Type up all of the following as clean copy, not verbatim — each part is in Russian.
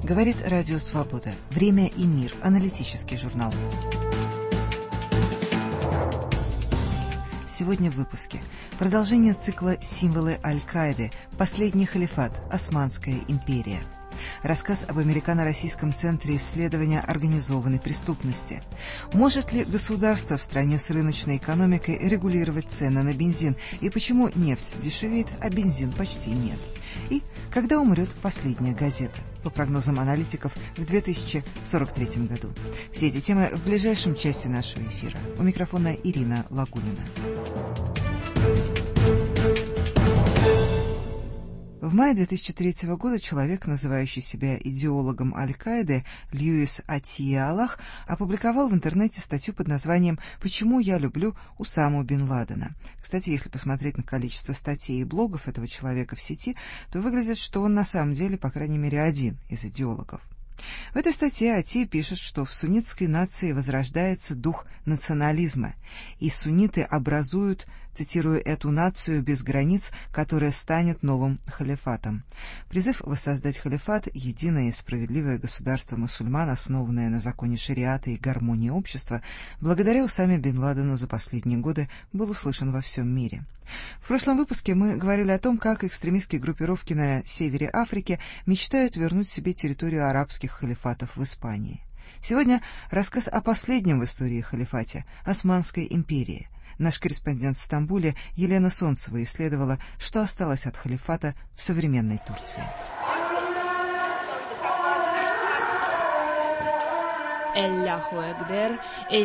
Говорит Радио Свобода. Время и мир. Аналитический журнал. Сегодня в выпуске. Продолжение цикла «Символы Аль-Каиды», «Последний халифат», «Османская империя». Рассказ об американо-российском центре исследования организованной преступности. Может ли государство в стране с рыночной экономикой регулировать цены на бензин? И почему нефть дешевеет, а бензин почти нет? И когда умрет последняя газета? По прогнозам аналитиков, в 2043 году. Все эти темы в ближайшем части нашего эфира. У микрофона Ирина Лагунина. В мае 2003 года человек, называющий себя идеологом Аль-Каиды, Льюис Атия Аллах, опубликовал в интернете статью под названием «Почему я люблю Усаму бен Ладена». Кстати, если посмотреть на количество статей и блогов этого человека в сети, то выглядит, что он на самом деле, по крайней мере, один из идеологов. В этой статье Атия пишет, что в суннитской нации возрождается дух национализма, и сунниты образуют, цитирую, «эту нацию без границ, которая станет новым халифатом». Призыв воссоздать халифат, единое и справедливое государство мусульман, основанное на законе шариата и гармонии общества, благодаря Усаме бен Ладену за последние годы был услышан во всем мире. В прошлом выпуске мы говорили о том, как экстремистские группировки на севере Африки мечтают вернуть себе территорию арабских халифатов в Испании. Сегодня рассказ о последнем в истории халифате – Османской империи. Наш корреспондент в Стамбуле Елена Солнцева исследовала, что осталось от халифата в современной Турции. Элляху экбер,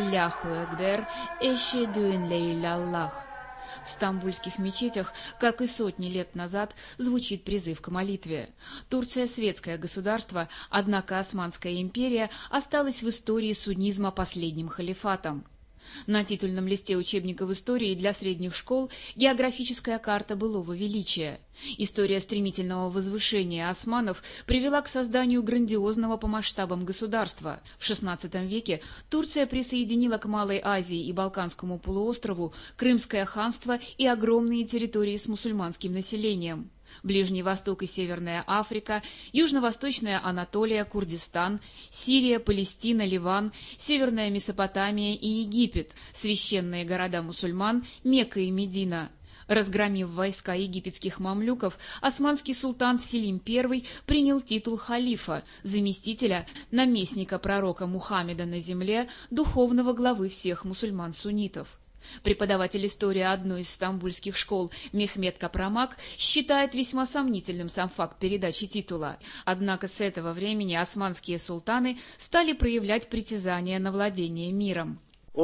эшхеду эн ла илlallah. В стамбульских мечетях, как и сотни лет назад, звучит призыв к молитве. Турция — светское государство, однако Османская империя осталась в истории суннизма последним халифатом. На титульном листе учебников истории для средних школ географическая карта былого величия. История стремительного возвышения османов привела к созданию грандиозного по масштабам государства. В XVI веке Турция присоединила к Малой Азии и Балканскому полуострову Крымское ханство и огромные территории с мусульманским населением. Ближний Восток и Северная Африка, Южно-Восточная Анатолия, Курдистан, Сирия, Палестина, Ливан, Северная Месопотамия и Египет, священные города мусульман Мекка и Медина. Разгромив войска египетских мамлюков, османский султан Селим I принял титул халифа, заместителя, наместника пророка Мухаммеда на земле, духовного главы всех мусульман-суннитов. Преподаватель истории одной из стамбульских школ Мехмед Капрамак считает весьма сомнительным сам факт передачи титула. Однако с этого времени османские султаны стали проявлять притязания на владение миром.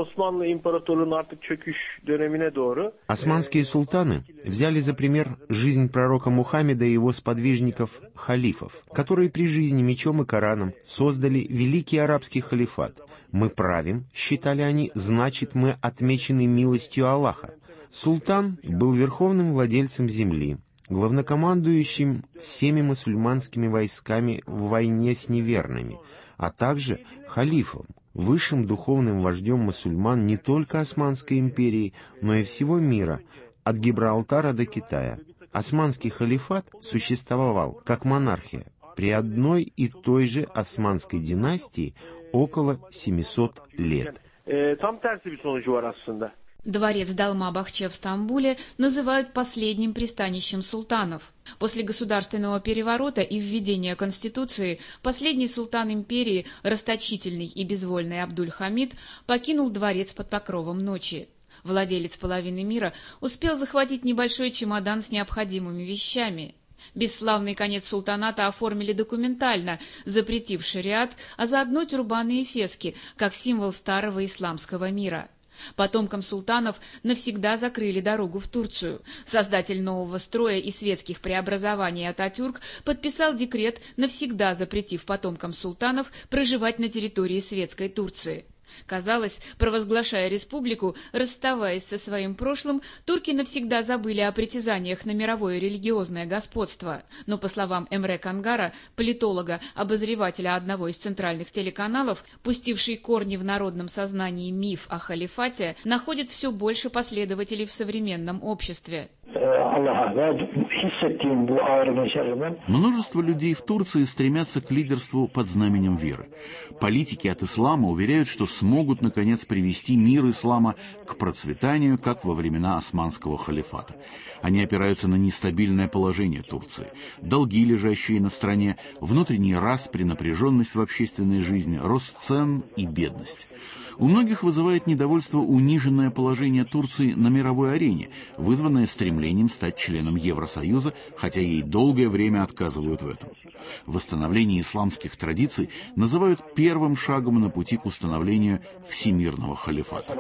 Османские султаны взяли за пример жизнь пророка Мухаммеда и его сподвижников-халифов, которые при жизни мечом и Кораном создали великий арабский халифат. «Мы правим», считали они, значит, мы отмечены милостью Аллаха. Султан был верховным владельцем земли, главнокомандующим всеми мусульманскими войсками в войне с неверными, а также халифом, высшим духовным вождем мусульман не только Османской империи, но и всего мира, от Гибралтара до Китая. Османский халифат существовал как монархия при одной и той же османской династии около 700 лет. Дворец Далма-Бахче в Стамбуле называют последним пристанищем султанов. После государственного переворота и введения Конституции последний султан империи, расточительный и безвольный Абдуль-Хамид, покинул дворец под покровом ночи. Владелец половины мира успел захватить небольшой чемодан с необходимыми вещами. Бесславный конец султаната оформили документально, запретив шариат, а заодно тюрбаны и фески, как символ старого исламского мира. Потомкам султанов навсегда закрыли дорогу в Турцию. Создатель нового строя и светских преобразований Ататюрк подписал декрет, навсегда запретив потомкам султанов проживать на территории светской Турции. Казалось, провозглашая республику, расставаясь со своим прошлым, турки навсегда забыли о притязаниях на мировое религиозное господство. Но, по словам Эмре Кангара, политолога, обозревателя одного из центральных телеканалов, пустивший корни в народном сознании миф о халифате, находит все больше последователей в современном обществе. Множество людей в Турции стремятся к лидерству под знаменем веры. Политики от ислама уверяют, что смогут, наконец, привести мир ислама к процветанию, как во времена османского халифата. Они опираются на нестабильное положение Турции, долги, лежащие на стране, внутренний распри, напряженность в общественной жизни, рост цен и бедность. У многих вызывает недовольство униженное положение Турции на мировой арене, вызванное стремлением стать членом Евросоюза, хотя ей долгое время отказывают в этом. Восстановление исламских традиций называют первым шагом на пути к установлению всемирного халифата.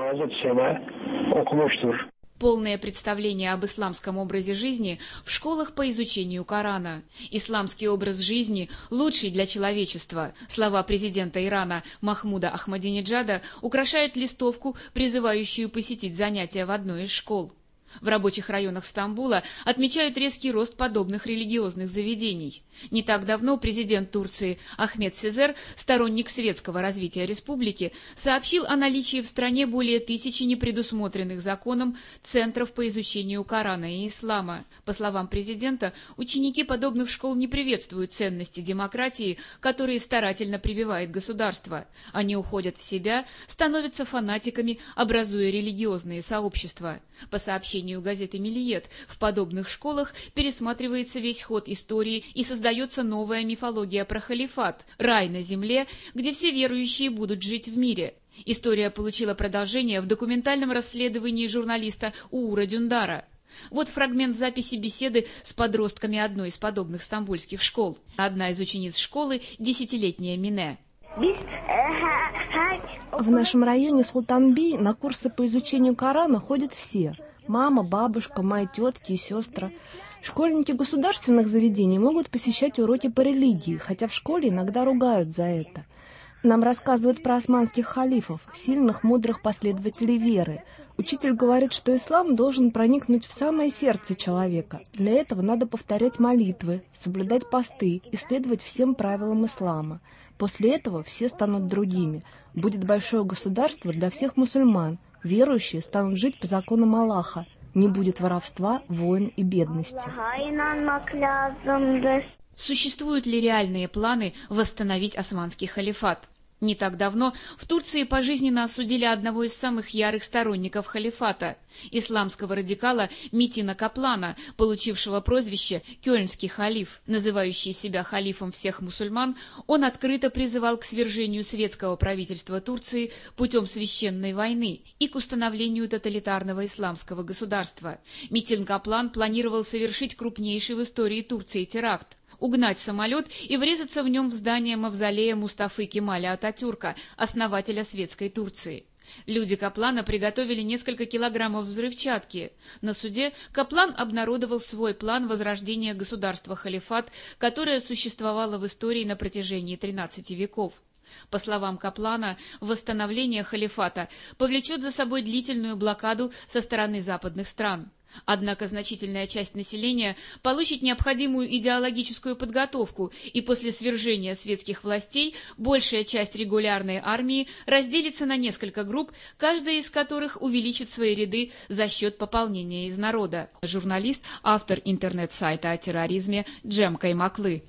Полное представление об исламском образе жизни в школах по изучению Корана. Исламский образ жизни лучший для человечества. Слова президента Ирана Махмуда Ахмадинеджада украшают листовку, призывающую посетить занятия в одной из школ. В рабочих районах Стамбула отмечают резкий рост подобных религиозных заведений. Не так давно президент Турции Ахмед Сезер, сторонник светского развития республики, сообщил о наличии в стране более 1000 непредусмотренных законом центров по изучению Корана и ислама. По словам президента, ученики подобных школ не приветствуют ценности демократии, которые старательно прививает государство. Они уходят в себя, становятся фанатиками, образуя религиозные сообщества. По сообщению газеты «Миллиет», в подобных школах пересматривается весь ход истории и создается новая мифология про халифат, рай на земле, где все верующие будут жить в мире. История получила продолжение в документальном расследовании журналиста Уура Дюндара. Вот фрагмент записи беседы с подростками одной из подобных стамбульских школ. Одна из учениц школы – 10-летняя Мине. В нашем районе Султанбей на курсы по изучению Корана ходят все. Мама, бабушка, мои тетки и сестры. Школьники государственных заведений могут посещать уроки по религии, хотя в школе иногда ругают за это. Нам рассказывают про османских халифов, сильных, мудрых последователей веры. Учитель говорит, что ислам должен проникнуть в самое сердце человека. Для этого надо повторять молитвы, соблюдать посты и следовать всем правилам ислама. После этого все станут другими. Будет большое государство для всех мусульман. Верующие станут жить по законам Аллаха. Не будет воровства, войн и бедности. Существуют ли реальные планы восстановить османский халифат? Не так давно в Турции пожизненно осудили одного из самых ярых сторонников халифата, исламского радикала Метина Каплана, получившего прозвище «Кёльнский халиф». Называющий себя халифом всех мусульман, он открыто призывал к свержению светского правительства Турции путем священной войны и к установлению тоталитарного исламского государства. Метин Каплан планировал совершить крупнейший в истории Турции теракт, угнать самолет и врезаться в нем в здание мавзолея Мустафы Кемаля Ататюрка, основателя светской Турции. Люди Каплана приготовили несколько килограммов взрывчатки. На суде Каплан обнародовал свой план возрождения государства-халифат, которое существовало в истории на протяжении 13 веков. По словам Каплана, восстановление халифата повлечет за собой длительную блокаду со стороны западных стран. Однако значительная часть населения получит необходимую идеологическую подготовку, и после свержения светских властей большая часть регулярной армии разделится на несколько групп, каждая из которых увеличит свои ряды за счет пополнения из народа. Журналист, автор интернет-сайта о терроризме Джем Каймаклы.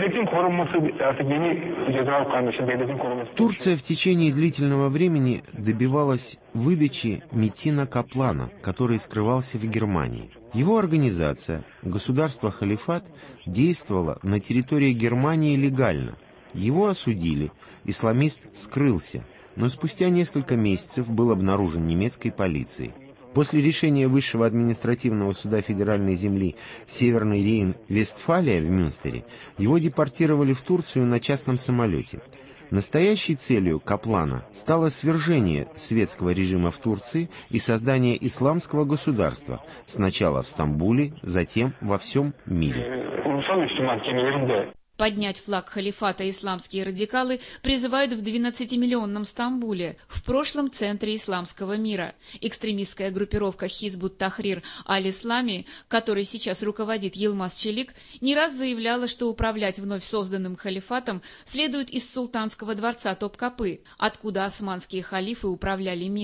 Турция в течение длительного времени добивалась выдачи Метина Каплана, который скрывался в Германии. Его организация, государство Халифат, действовала на территории Германии легально. Его осудили, исламист скрылся, но спустя несколько месяцев был обнаружен немецкой полицией. После решения Высшего административного суда федеральной земли Северный Рейн-Вестфалия в Мюнстере его депортировали в Турцию на частном самолете. Настоящей целью Каплана стало свержение светского режима в Турции и создание исламского государства, сначала в Стамбуле, затем во всем мире. Поднять флаг халифата исламские радикалы призывают в 12-миллионном Стамбуле, в прошлом центре исламского мира. Экстремистская группировка Хизбут Тахрир Аль-Ислами, которой сейчас руководит Йылмаз Челик, не раз заявляла, что управлять вновь созданным халифатом следует из султанского дворца Топкапы, откуда османские халифы управляли миром.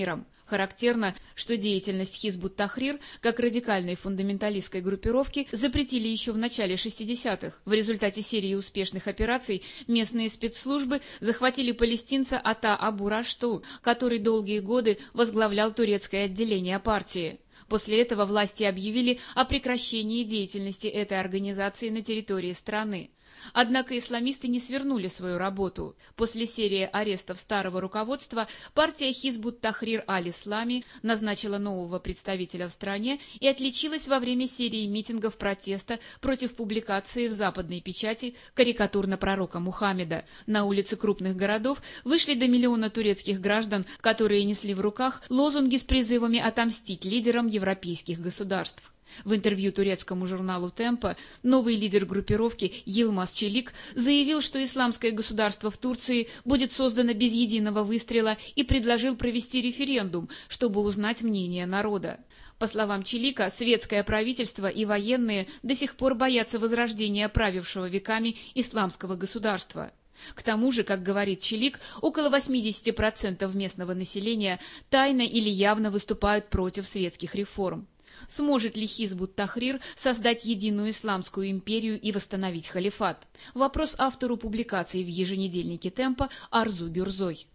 Характерно, что деятельность Хизб ут-Тахрир, как радикальной фундаменталистской группировки, запретили еще в начале 60-х. В результате серии успешных операций местные спецслужбы захватили палестинца Ата Абу Рашту, который долгие годы возглавлял турецкое отделение партии. После этого власти объявили о прекращении деятельности этой организации на территории страны. Однако исламисты не свернули свою работу. После серии арестов старого руководства партия Хизб ут-Тахрир аль-Ислами назначила нового представителя в стране и отличилась во время серии митингов протеста против публикации в западной печати карикатур на пророка Мухаммеда. На улицы крупных городов вышли до миллиона турецких граждан, которые несли в руках лозунги с призывами отомстить лидерам европейских государств. В интервью турецкому журналу «Темпо» новый лидер группировки Йылмаз Челик заявил, что исламское государство в Турции будет создано без единого выстрела, и предложил провести референдум, чтобы узнать мнение народа. По словам Челика, светское правительство и военные до сих пор боятся возрождения правившего веками исламского государства. К тому же, как говорит Челик, около 80% местного населения тайно или явно выступают против светских реформ. Сможет ли Хизб ут-Тахрир создать единую исламскую империю и восстановить халифат? Вопрос автору публикации в еженедельнике «Темпо» Арзу Гюрзой.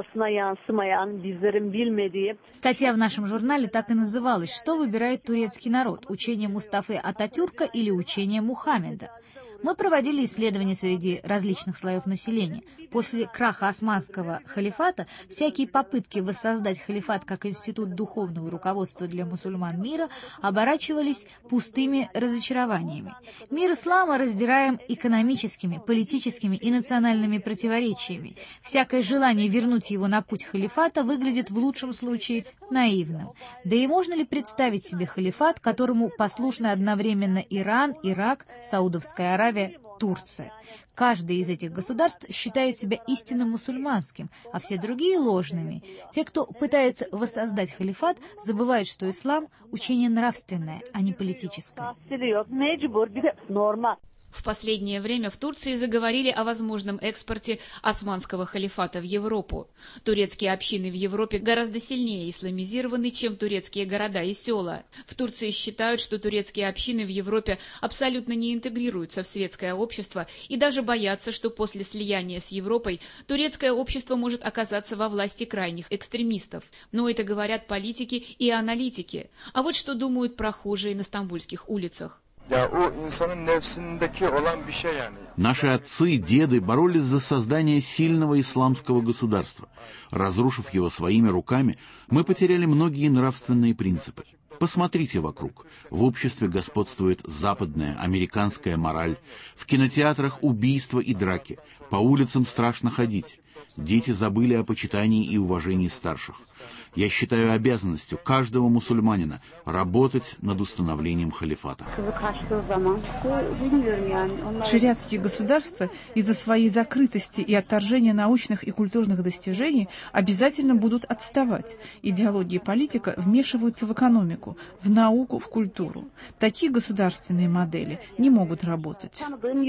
Статья в нашем журнале так и называлась «Что выбирает турецкий народ? Учение Мустафы Ататюрка или учение Мухаммеда?». Мы проводили исследования среди различных слоев населения. После краха османского халифата всякие попытки воссоздать халифат как институт духовного руководства для мусульман мира оборачивались пустыми разочарованиями. Мир ислама раздираем экономическими, политическими и национальными противоречиями. Всякое желание вернуть его на путь халифата выглядит в лучшем случае наивным. Да и можно ли представить себе халифат, которому послушны одновременно Иран, Ирак, Саудовская Аравия, Турция? Каждое из этих государств считает себя истинно мусульманским, а все другие — ложными. Те, кто пытается воссоздать халифат, забывают, что ислам — учение нравственное, а не политическое. В последнее время в Турции заговорили о возможном экспорте османского халифата в Европу. Турецкие общины в Европе гораздо сильнее исламизированы, чем турецкие города и села. В Турции считают, что турецкие общины в Европе абсолютно не интегрируются в светское общество и даже боятся, что после слияния с Европой турецкое общество может оказаться во власти крайних экстремистов. Но это говорят политики и аналитики. А вот что думают прохожие на стамбульских улицах. Наши отцы и деды боролись за создание сильного исламского государства. Разрушив его своими руками, мы потеряли многие нравственные принципы. Посмотрите вокруг. В обществе господствует западная, американская мораль. В кинотеатрах убийства и драки. По улицам страшно ходить. Дети забыли о почитании и уважении старших. Я считаю обязанностью каждого мусульманина работать над установлением халифата. Шариатские государства из-за своей закрытости и отторжения научных и культурных достижений обязательно будут отставать. Идеология и политика вмешиваются в экономику, в науку, в культуру. Такие государственные модели не могут работать.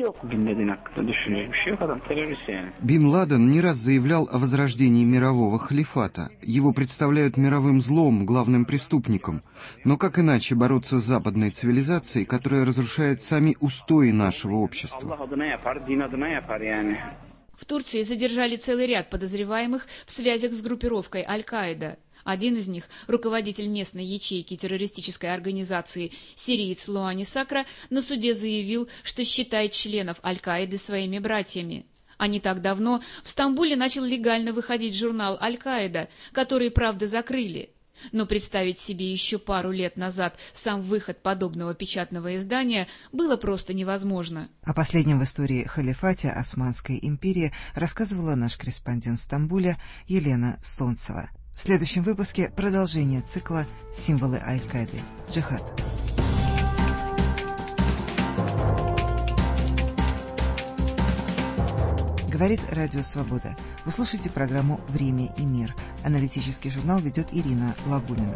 Бин Ладен не раз заявлял о возрождении мирового халифата. Его представляют мировым злом, главным преступником. Но как иначе бороться с западной цивилизацией, которая разрушает сами устои нашего общества? В Турции задержали целый ряд подозреваемых в связях с группировкой Аль-Каида. Один из них, руководитель местной ячейки террористической организации сириец Луани Сакра, на суде заявил, что считает членов Аль-Каиды своими братьями. А не так давно в Стамбуле начал легально выходить журнал «Аль-Каида», который, правда, закрыли. Но представить себе еще пару лет назад сам выход подобного печатного издания было просто невозможно. О последнем в истории халифате Османской империи рассказывала наш корреспондент в Стамбуле Елена Солнцева. В следующем выпуске продолжение цикла «Символы Аль-Каиды. Джихад». Говорит Радио Свобода. Вы слушаете программу «Время и мир». Аналитический журнал ведет Ирина Лагунина.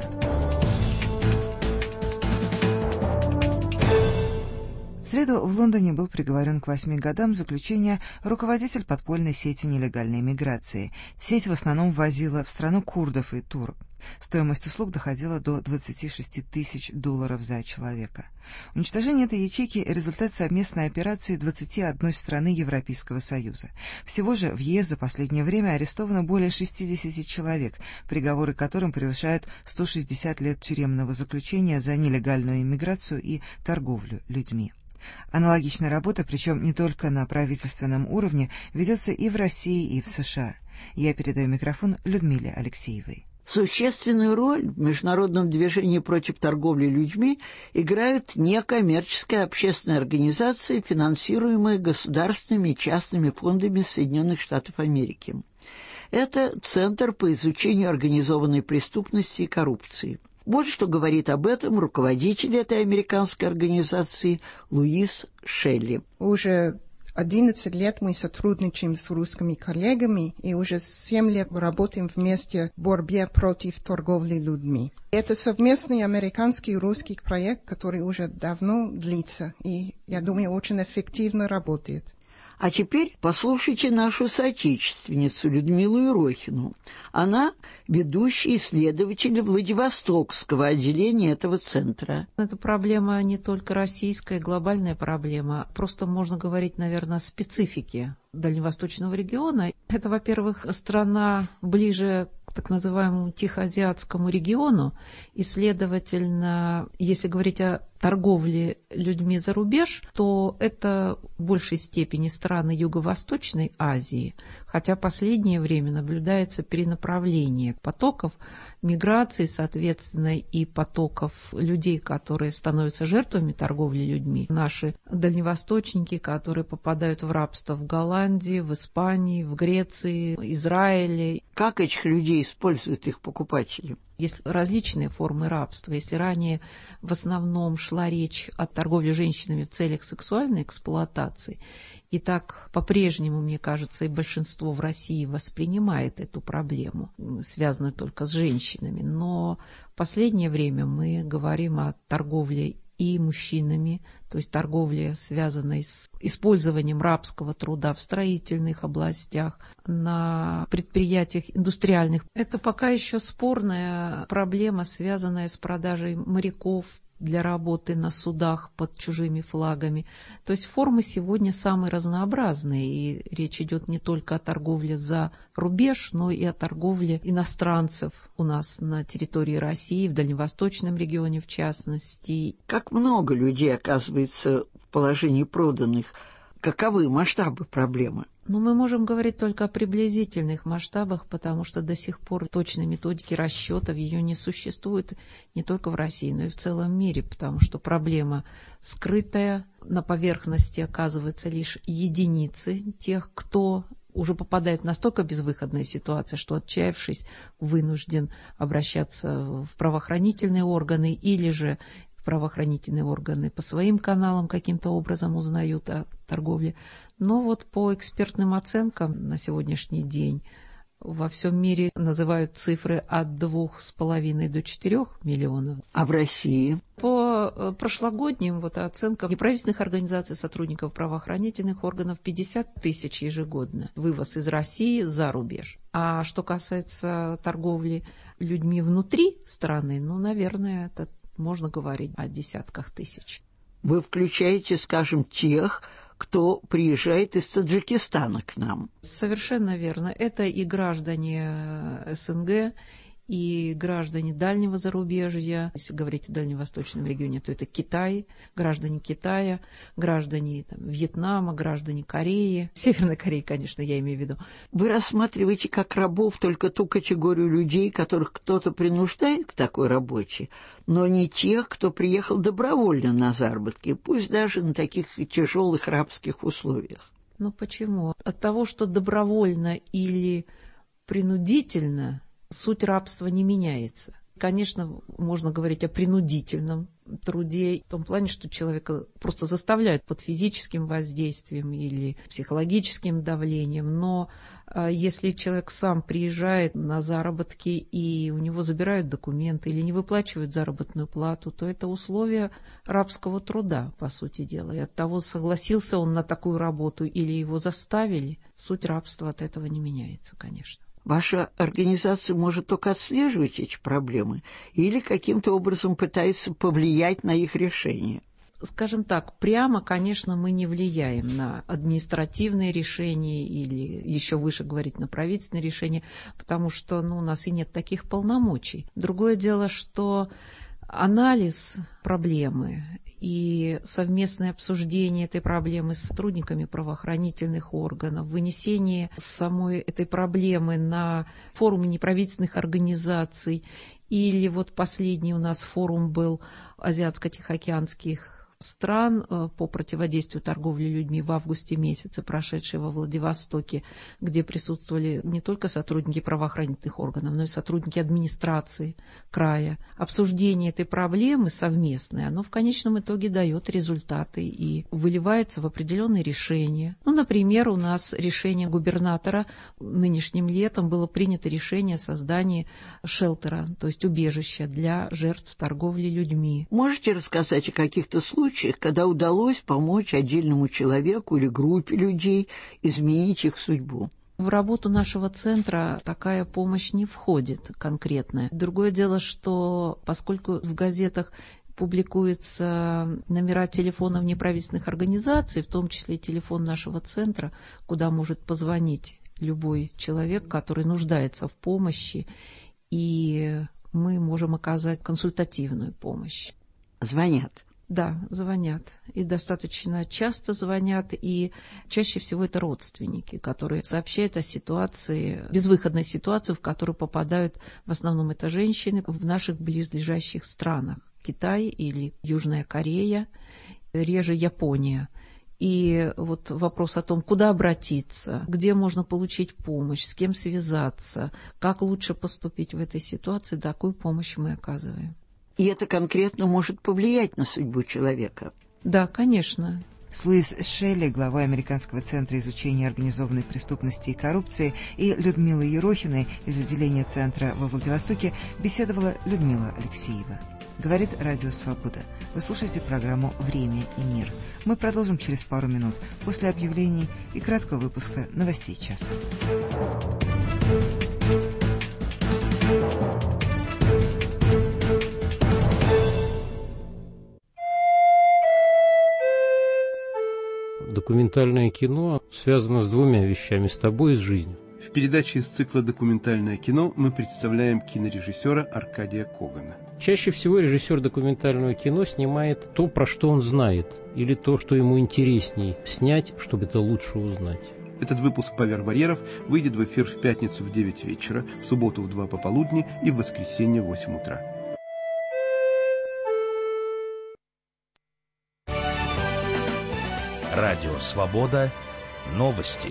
В среду в Лондоне был приговорен к 8 годам заключения руководитель подпольной сети нелегальной миграции. Сеть в основном ввозила в страну курдов и турок. Стоимость услуг доходила до $26 тысяч за человека. Уничтожение этой ячейки – результат совместной операции 21 страны Европейского Союза. Всего же в ЕС за последнее время арестовано более 60 человек, приговоры которым превышают 160 лет тюремного заключения за нелегальную иммиграцию и торговлю людьми. Аналогичная работа, причем не только на правительственном уровне, ведется и в России, и в США. Я передаю микрофон Людмиле Алексеевой. Существенную роль в международном движении против торговли людьми играют некоммерческие общественные организации, финансируемые государственными и частными фондами Соединенных Штатов Америки. Это Центр по изучению организованной преступности и коррупции. Вот что говорит об этом руководитель этой американской организации Луис Шелли. Уже 11 лет мы сотрудничаем с русскими коллегами и уже 7 лет работаем вместе в борьбе против торговли людьми. Это совместный американский и русский проект, который уже давно длится и, я думаю, очень эффективно работает. А теперь послушайте нашу соотечественницу Людмилу Ерохину. Она ведущий исследователь Владивостокского отделения этого центра. Это проблема не только российская, глобальная проблема. Просто можно говорить, наверное, о специфике дальневосточного региона. Это, во-первых, страна ближе к так называемому Тихоазиатскому региону, и, следовательно, если говорить о торговле людьми за рубеж, то это в большей степени страны Юго-Восточной Азии, хотя в последнее время наблюдается перенаправление потоков миграции, соответственно, и потоков людей, которые становятся жертвами торговли людьми. Наши дальневосточники, которые попадают в рабство в Голландии, в Испании, в Греции, Израиле. Как этих людей используют их покупатели? Есть различные формы рабства. Если ранее в основном шла речь о торговле женщинами в целях сексуальной эксплуатации, и так по-прежнему, мне кажется, и большинство в России воспринимает эту проблему, связанную только с женщинами. Но в последнее время мы говорим о торговле и мужчинами, то есть торговле, связанной с использованием рабского труда в строительных областях, на предприятиях индустриальных. Это пока еще спорная проблема, связанная с продажей моряков для работы на судах под чужими флагами. То есть формы сегодня самые разнообразные, и речь идет не только о торговле за рубеж, но и о торговле иностранцев у нас на территории России, в дальневосточном регионе в частности. Как много людей оказывается в положении проданных? Каковы масштабы проблемы? Но мы можем говорить только о приблизительных масштабах, потому что до сих пор точной методики расчетов ее не существует не только в России, но и в целом мире, потому что проблема скрытая, на поверхности оказываются лишь единицы тех, кто уже попадает в настолько безвыходная ситуация, что, отчаявшись, вынужден обращаться в правоохранительные органы или же правоохранительные органы по своим каналам каким-то образом узнают о торговле. Но вот по экспертным оценкам на сегодняшний день во всем мире называют цифры от 2,5 до 4 миллионов. А в России? По прошлогодним оценкам неправительственных организаций, сотрудников правоохранительных органов 50 тысяч ежегодно. Вывоз из России за рубеж. А что касается торговли людьми внутри страны, наверное, это можно говорить о десятках тысяч. Вы включаете, скажем, тех, кто приезжает из Таджикистана к нам? Совершенно верно. Это и граждане СНГ, и граждане дальнего зарубежья. Если говорить о дальневосточном регионе, то это Китай, граждане Китая, граждане Вьетнама, граждане Кореи. Северной Кореи, конечно, я имею в виду. Вы рассматриваете как рабов только ту категорию людей, которых кто-то принуждает к такой работе, но не тех, кто приехал добровольно на заработки, пусть даже на таких тяжелых рабских условиях. Почему? От того, что добровольно или принудительно, суть рабства не меняется. Конечно, можно говорить о принудительном труде, в том плане, что человека просто заставляют под физическим воздействием или психологическим давлением, но если человек сам приезжает на заработки и у него забирают документы или не выплачивают заработную плату, то это условия рабского труда, по сути дела. И от того, согласился он на такую работу или его заставили, суть рабства от этого не меняется, конечно. Ваша организация может только отслеживать эти проблемы или каким-то образом пытается повлиять на их решение? Скажем так, прямо, конечно, мы не влияем на административные решения или еще выше говорить на правительственные решения, потому что у нас и нет таких полномочий. Другое дело, что анализ проблемы и совместное обсуждение этой проблемы с сотрудниками правоохранительных органов, вынесение самой этой проблемы на форумы неправительственных организаций, или вот последний у нас форум был азиатско-тихоокеанских стран по противодействию торговле людьми в августе месяце, прошедший во Владивостоке, где присутствовали не только сотрудники правоохранительных органов, но и сотрудники администрации края. Обсуждение этой проблемы совместное, оно в конечном итоге дает результаты и выливается в определенные решения. Например, у нас решение губернатора нынешним летом было принято решение о создании шелтера, то есть убежища для жертв торговли людьми. Можете рассказать о каких-то случаях, когда удалось помочь отдельному человеку или группе людей изменить их судьбу? В работу нашего центра такая помощь не входит конкретная. Другое дело, что поскольку в газетах публикуются номера телефонов неправительственных организаций, в том числе телефон нашего центра, куда может позвонить любой человек, который нуждается в помощи, и мы можем оказать консультативную помощь. Звонят? Да, звонят. И достаточно часто звонят, и чаще всего это родственники, которые сообщают о ситуации, безвыходной ситуации, в которую попадают в основном это женщины в наших близлежащих странах. Китай или Южная Корея, реже Япония. И вот вопрос о том, куда обратиться, где можно получить помощь, с кем связаться, как лучше поступить в этой ситуации, такую помощь мы оказываем. И это конкретно может повлиять на судьбу человека? Да, конечно. С Луис Шелли, главой Американского центра изучения организованной преступности и коррупции, и Людмилой Ерохиной из отделения центра во Владивостоке беседовала Людмила Алексеева. Говорит Радио Свобода. Вы слушаете программу «Время и мир». Мы продолжим через пару минут после объявлений и краткого выпуска новостей часа. Документальное кино связано с двумя вещами: с тобой и с жизнью. В передаче из цикла «Документальное кино» мы представляем кинорежиссера Аркадия Когана. Чаще всего режиссер документального кино снимает то, про что он знает, или то, что ему интересней снять, чтобы это лучше узнать. Этот выпуск «Поверх барьеров» выйдет в эфир в пятницу в 9 вечера, в субботу в 2 пополудни и в воскресенье в 8 утра. Радио «Свобода». Новости.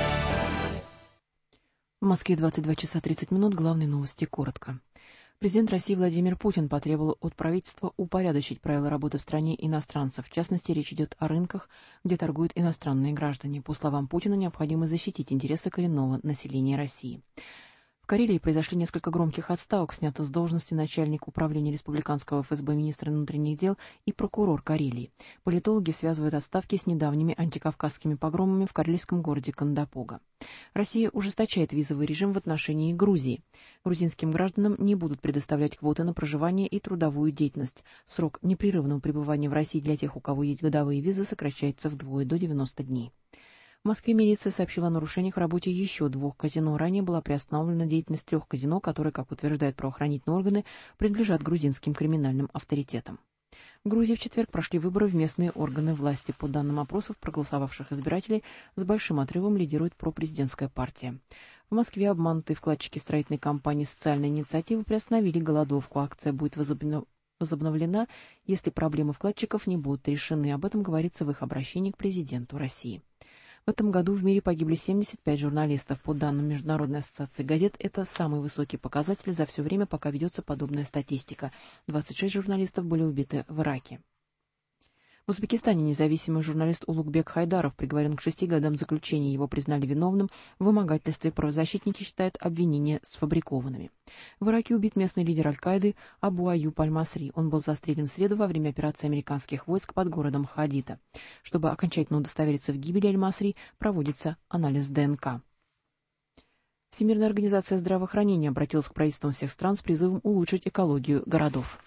В Москве 22 часа 30 минут. Главные новости коротко. Президент России Владимир Путин потребовал от правительства упорядочить правила работы в стране иностранцев. В частности, речь идет о рынках, где торгуют иностранные граждане. По словам Путина, необходимо защитить интересы коренного населения России. В Карелии произошли несколько громких отставок. Снято с должности начальник управления республиканского ФСБ министра внутренних дел и прокурор Карелии. Политологи связывают отставки с недавними антикавказскими погромами в карельском городе Кандапога. Россия ужесточает визовый режим в отношении Грузии. Грузинским гражданам не будут предоставлять квоты на проживание и трудовую деятельность. Срок непрерывного пребывания в России для тех, у кого есть годовые визы, сокращается вдвое до 90 дней. В Москве милиция сообщила о нарушениях в работе еще 2 казино. Ранее была приостановлена деятельность 3 казино, которые, как утверждают правоохранительные органы, принадлежат грузинским криминальным авторитетам. В Грузии в четверг прошли выборы в местные органы власти. По данным опросов проголосовавших избирателей, с большим отрывом лидирует пропрезидентская партия. В Москве обманутые вкладчики строительной компании «Социальная инициатива» приостановили голодовку. Акция будет возобновлена, если проблемы вкладчиков не будут решены. Об этом говорится в их обращении к президенту России. В этом году в мире погибли 75 журналистов. По данным Международной ассоциации газет, это самый высокий показатель за все время, пока ведется подобная статистика. 26 журналистов были убиты в Ираке. В Узбекистане независимый журналист Улугбек Хайдаров приговорен к 6 годам заключения. Его признали виновным в вымогательстве. Правозащитники считают обвинения сфабрикованными. В Ираке убит местный лидер Аль-Каиды Абу Аюб Аль-Масри. Он был застрелен в среду во время операции американских войск под городом Хадита. Чтобы окончательно удостовериться в гибели Аль-Масри, проводится анализ ДНК. Всемирная организация здравоохранения обратилась к правительствам всех стран с призывом улучшить экологию городов.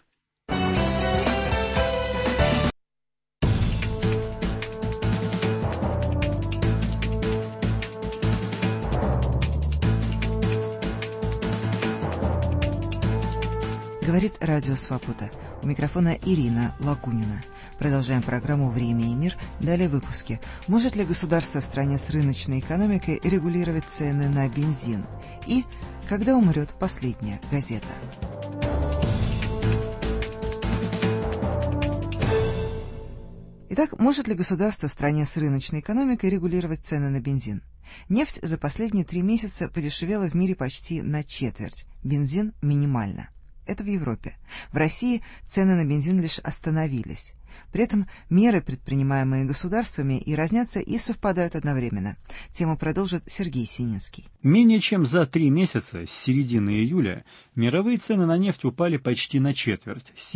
Говорит Радио Свобода. У микрофона Ирина Лагунина. Продолжаем программу «Время и мир». Далее выпуски. Может ли государство в стране с рыночной экономикой регулировать цены на бензин? И когда умрет последняя газета? Итак, может ли государство в стране с рыночной экономикой регулировать цены на бензин? Нефть за последние 3 месяца подешевела в мире почти на четверть. Бензин минимально. Это в Европе. В России цены на бензин лишь остановились. При этом меры, предпринимаемые государствами, и разнятся, и совпадают одновременно. Тему продолжит Сергей Сининский. Менее чем за 3 месяца, с середины июля, мировые цены на нефть упали почти на четверть, с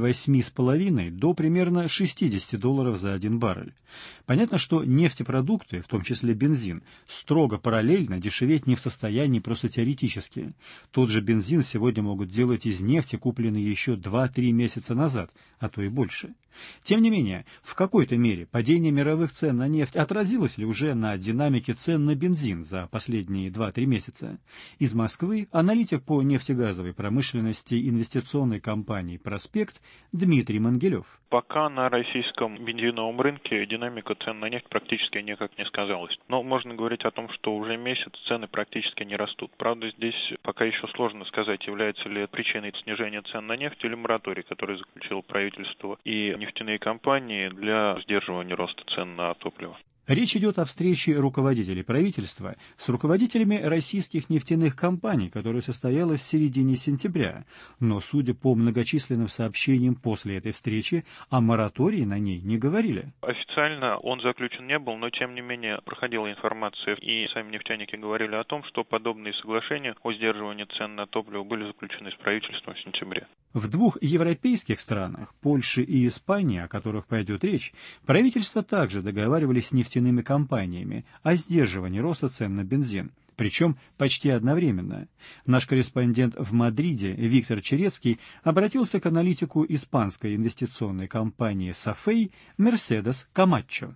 78,5 до примерно $60 за 1 баррель. Понятно, что нефтепродукты, в том числе бензин, строго параллельно дешеветь не в состоянии просто теоретически. Тот же бензин сегодня могут делать из нефти, купленной еще 2-3 месяца назад, а то и больше. Тем не менее, в какой-то мере падение мировых цен на нефть отразилось ли уже на динамике цен на бензин за последние 2-3 месяца? Из Москвы аналитик по нефтегазовой промышленности инвестиционной компании «Проспект» Дмитрий Мангелев. Пока на российском бензиновом рынке динамика цен на нефть практически никак не сказалась. Но можно говорить о том, что уже месяц цены практически не растут. Правда, здесь пока еще сложно сказать, является ли причиной снижения цен на нефть или мораторий, который заключило правительство и нефтяные компании для сдерживания роста цен на топливо. Речь идет о встрече руководителей правительства с руководителями российских нефтяных компаний, которая состоялась в середине сентября. Но, судя по многочисленным сообщениям после этой встречи, о моратории на ней не говорили. Официально он заключен не был, но тем не менее проходила информация, и сами нефтяники говорили о том, что подобные соглашения о сдерживании цен на топливо были заключены с правительством в сентябре. В 2 европейских странах, Польше и Испании, о которых пойдет речь, правительства также договаривались с нефтяными компаниями о сдерживании роста цен на бензин, причем почти одновременно. Наш корреспондент в Мадриде Виктор Черецкий обратился к аналитику испанской инвестиционной компании «Сафей» Мерседес Камаччо.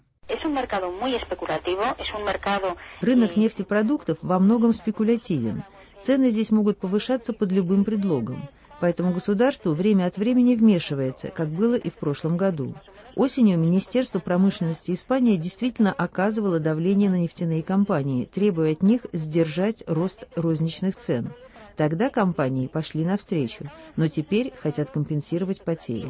Рынок нефтепродуктов во многом спекулятивен. Цены здесь могут повышаться под любым предлогом. Поэтому государство время от времени вмешивается, как было и в прошлом году. Осенью Министерство промышленности Испании действительно оказывало давление на нефтяные компании, требуя от них сдержать рост розничных цен. Тогда компании пошли навстречу, но теперь хотят компенсировать потери.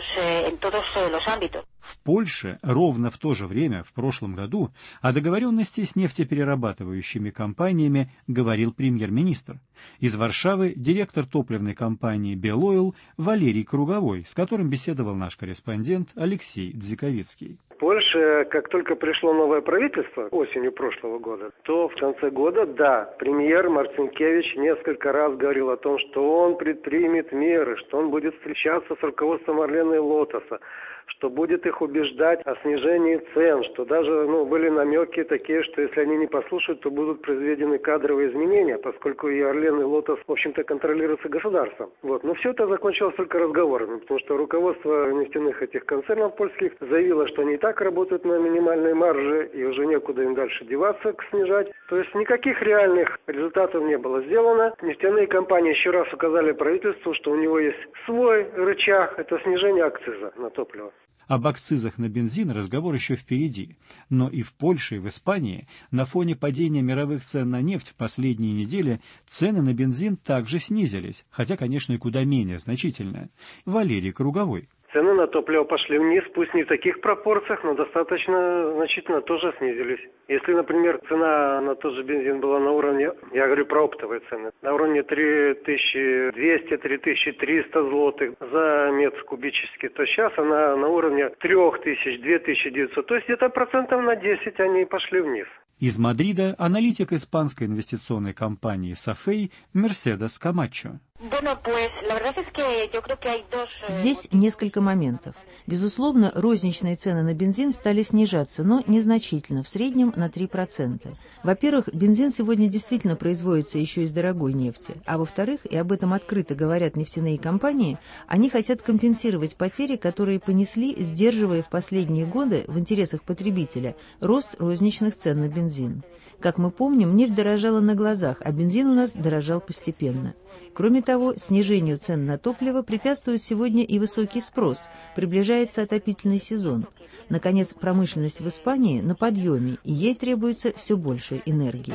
В Польше ровно в то же время, в прошлом году, о договоренности с нефтеперерабатывающими компаниями говорил премьер-министр. Из Варшавы директор топливной компании «Белойл» Валерий Круговой, с которым беседовал наш корреспондент Алексей Дзиковицкий. В Польше, как только пришло новое правительство осенью прошлого года, то в конце года, премьер Марцинкевич несколько раз говорил о том, что он предпримет меры, что он будет встречаться с руководством Орлена и Лотоса, что будет их убеждать о снижении цен, что даже были намеки такие, что если они не послушают, то будут произведены кадровые изменения, поскольку и Орлен, и Лотос, в общем-то, контролируются государством. Но все это закончилось только разговорами, потому что руководство нефтяных этих концернов польских заявило, что они и так работают на минимальной марже, и уже некуда им дальше деваться, снижать. То есть никаких реальных результатов не было сделано. Нефтяные компании еще раз указали правительству, что у него есть свой рычаг, это снижение акциза на топливо. Об акцизах на бензин разговор еще впереди. Но и в Польше, и в Испании на фоне падения мировых цен на нефть в последние недели цены на бензин также снизились, хотя, конечно, и куда менее значительно. Валерий Круговой. Цены на топливо пошли вниз, пусть не в таких пропорциях, но достаточно значительно тоже снизились. Если, например, цена на тот же бензин была на уровне, я говорю про оптовые цены, на уровне 3200-3300 злотых за метр кубический, то сейчас она на уровне 3000-2900, то есть где-то процентов на 10 они пошли вниз. Из Мадрида аналитик испанской инвестиционной компании «Сафей» Мерседес Камачо. Здесь несколько моментов. Безусловно, розничные цены на бензин стали снижаться, но незначительно, в среднем на 3%. Во-первых, бензин сегодня действительно производится еще из дорогой нефти, а во-вторых, и об этом открыто говорят нефтяные компании, они хотят компенсировать потери, которые понесли, сдерживая в последние годы в интересах потребителя рост розничных цен на бензин. Как мы помним, нефть дорожала на глазах, а бензин у нас дорожал постепенно. Кроме того, снижению цен на топливо препятствует сегодня и высокий спрос, приближается отопительный сезон. Наконец, промышленность в Испании на подъеме, и ей требуется все больше энергии.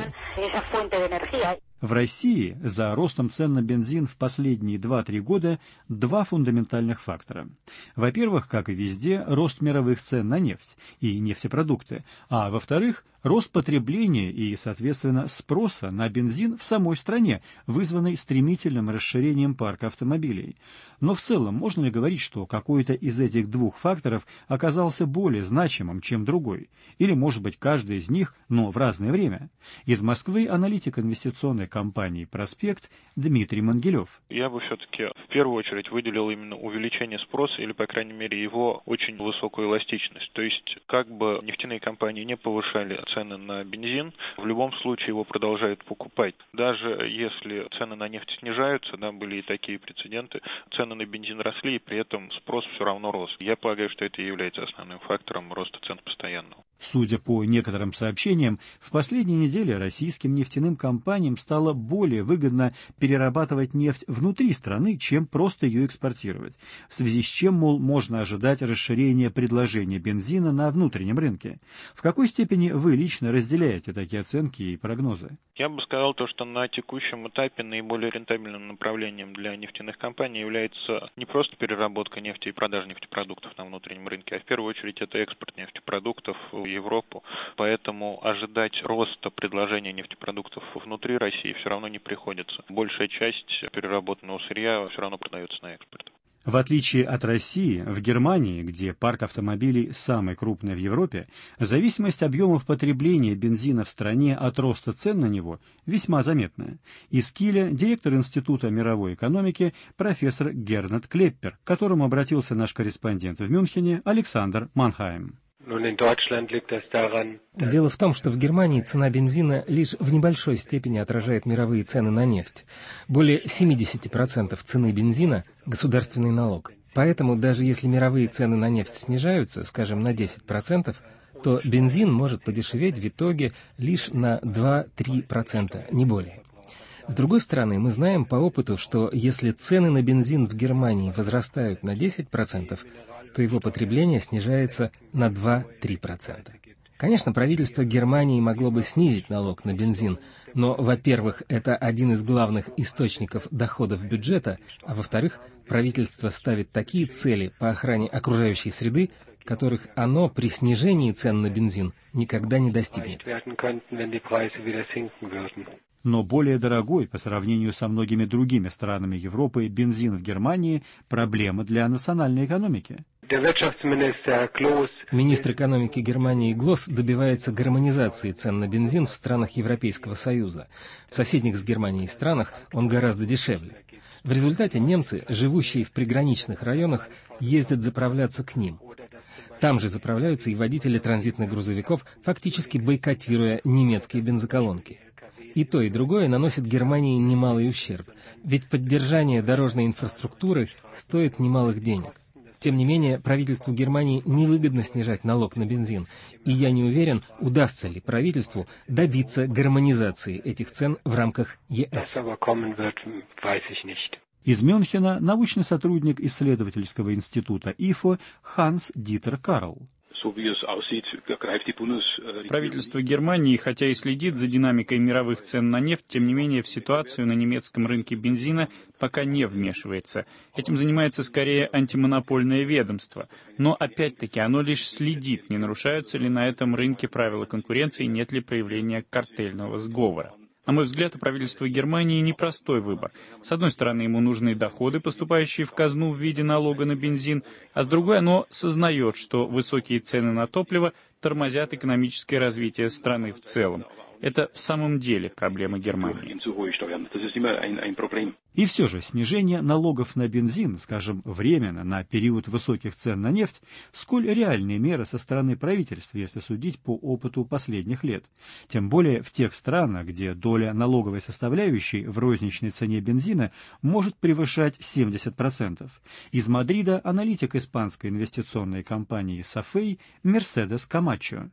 В России за ростом цен на бензин в последние 2-3 года два фундаментальных фактора. Во-первых, как и везде, рост мировых цен на нефть и нефтепродукты, а во-вторых, рост потребления и, соответственно, спроса на бензин в самой стране, вызванный стремительным расширением парка автомобилей. Но в целом можно ли говорить, что какой-то из этих двух факторов оказался более значимым, чем другой? Или, может быть, каждый из них, но в разное время? Из Москвы аналитик инвестиционной компании «Проспект» Дмитрий Мангелев. Я бы все-таки в первую очередь выделил именно увеличение спроса или, по крайней мере, его очень высокую эластичность. То есть, как бы нефтяные компании не повышали цены на бензин, в любом случае его продолжают покупать. Даже если цены на нефть снижаются, да, были и такие прецеденты, цены на бензин росли, и при этом спрос все равно рос. Я полагаю, что это и является основным фактором роста цен постоянного. Судя по некоторым сообщениям, в последние недели российским нефтяным компаниям стало более выгодно перерабатывать нефть внутри страны, чем просто ее экспортировать, в связи с чем, мол, можно ожидать расширения предложения бензина на внутреннем рынке. В какой степени вы лично разделяете такие оценки и прогнозы? Я бы сказал то, что на текущем этапе наиболее рентабельным направлением для нефтяных компаний является не просто переработка нефти и продажа нефтепродуктов на внутреннем рынке, а в первую очередь это экспорт нефтепродуктов в Европу. Поэтому ожидать роста предложения нефтепродуктов внутри России все равно не приходится. Большая часть переработанного сырья все равно продается на экспорт. В отличие от России, в Германии, где парк автомобилей самый крупный в Европе, зависимость объемов потребления бензина в стране от роста цен на него весьма заметная. Из Киля директор Института мировой экономики профессор Гернат Клеппер, к которому обратился наш корреспондент в Мюнхене Александр Манхайм. Дело в том, что в Германии цена бензина лишь в небольшой степени отражает мировые цены на нефть. Более 70% цены бензина – государственный налог. Поэтому даже если мировые цены на нефть снижаются, скажем, на 10%, то бензин может подешеветь в итоге лишь на 2-3%, не более. С другой стороны, мы знаем по опыту, что если цены на бензин в Германии возрастают на 10%, то его потребление снижается на 2-3%. Конечно, правительство Германии могло бы снизить налог на бензин, но, во-первых, это один из главных источников доходов бюджета, а во-вторых, правительство ставит такие цели по охране окружающей среды, которых оно при снижении цен на бензин никогда не достигнет. Но более дорогой по сравнению со многими другими странами Европы бензин в Германии – проблема для национальной экономики. Министр экономики Германии Глосс добивается гармонизации цен на бензин в странах Европейского Союза. В соседних с Германией странах он гораздо дешевле. В результате немцы, живущие в приграничных районах, ездят заправляться к ним. Там же заправляются и водители транзитных грузовиков, фактически бойкотируя немецкие бензоколонки. И то, и другое наносит Германии немалый ущерб, ведь поддержание дорожной инфраструктуры стоит немалых денег. Тем не менее, правительству Германии невыгодно снижать налог на бензин, и я не уверен, удастся ли правительству добиться гармонизации этих цен в рамках ЕС. Из Мюнхена научный сотрудник исследовательского института ИФО Ханс Дитер Карл. Правительство Германии, хотя и следит за динамикой мировых цен на нефть, тем не менее в ситуацию на немецком рынке бензина пока не вмешивается. Этим занимается скорее антимонопольное ведомство. Но опять-таки оно лишь следит, не нарушаются ли на этом рынке правила конкуренции, нет ли проявления картельного сговора. На мой взгляд, у правительства Германии непростой выбор. С одной стороны, ему нужны доходы, поступающие в казну в виде налога на бензин, а с другой оно сознает, что высокие цены на топливо тормозят экономическое развитие страны в целом. Это в самом деле проблема Германии. И все же снижение налогов на бензин, скажем, временно, на период высоких цен на нефть, сколь реальные меры со стороны правительства, если судить по опыту последних лет. Тем более в тех странах, где доля налоговой составляющей в розничной цене бензина может превышать 70%. Из Мадрида аналитик испанской инвестиционной компании «Софей» Мерседес Камачо.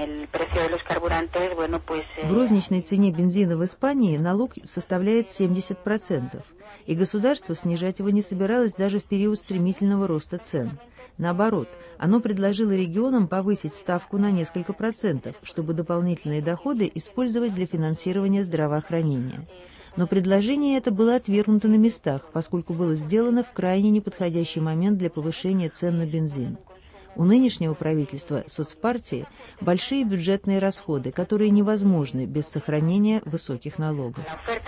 В розничной цене бензина в Испании налог составляет 70%, и государство снижать его не собиралось даже в период стремительного роста цен. Наоборот, оно предложило регионам повысить ставку на несколько процентов, чтобы дополнительные доходы использовать для финансирования здравоохранения. Но предложение это было отвергнуто на местах, поскольку было сделано в крайне неподходящий момент для повышения цен на бензин. У нынешнего правительства соцпартии большие бюджетные расходы, которые невозможны без сохранения высоких налогов.